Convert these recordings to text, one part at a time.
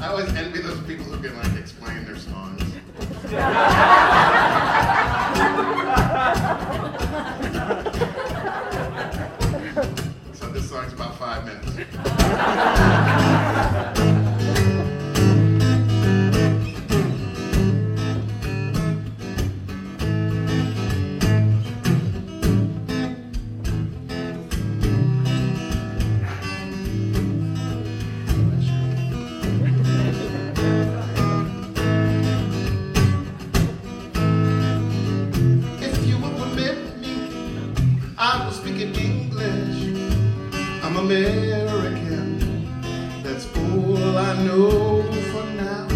I always envy those people who can like explain their songs. So this song's about 5 minutes. I was speaking English. I'm American. That's all I know for now.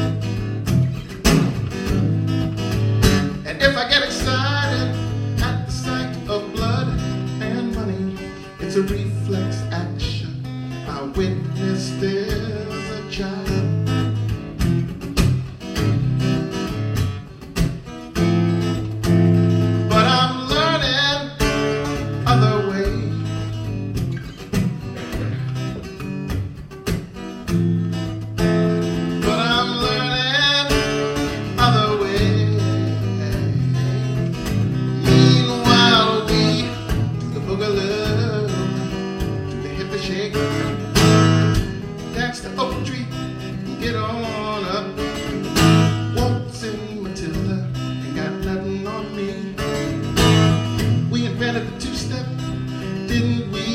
And if I get excited at the sight of blood and money, it's a reflex action. I witnessed as a child. That's the oak tree, get on up. Waltz in Matilda, ain't got nothing on me. We invented the two-step, didn't we?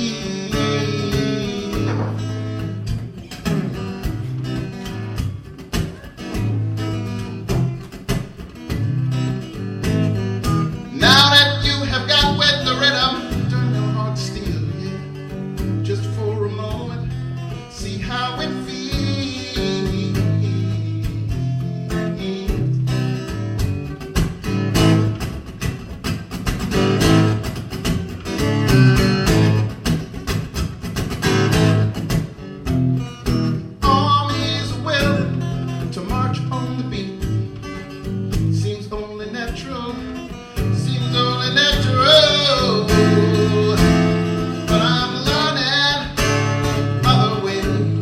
Now that you have got with the rhythm, turn your heart still, yeah, just for a moment. See how it feels. Armies are willing to march on the beat. Seems only natural. Seems only natural. But I'm learning other ways.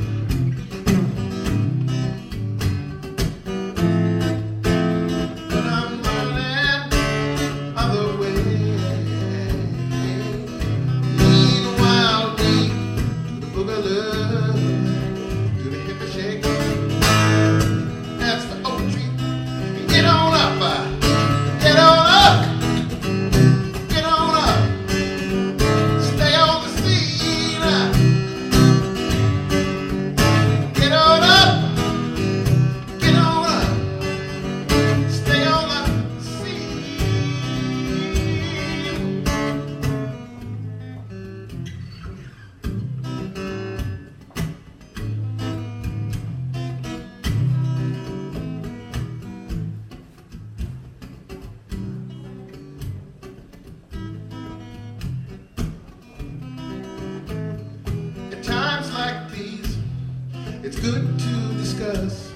But I'm learning other ways. Meanwhile, we do the boogaloo, do the hippie shake. That's the oak tree. Get on up, get on up. Get on up. Stay on the scene. Get on up. Get on up. Stay on the scene. At times like these, it's good to discuss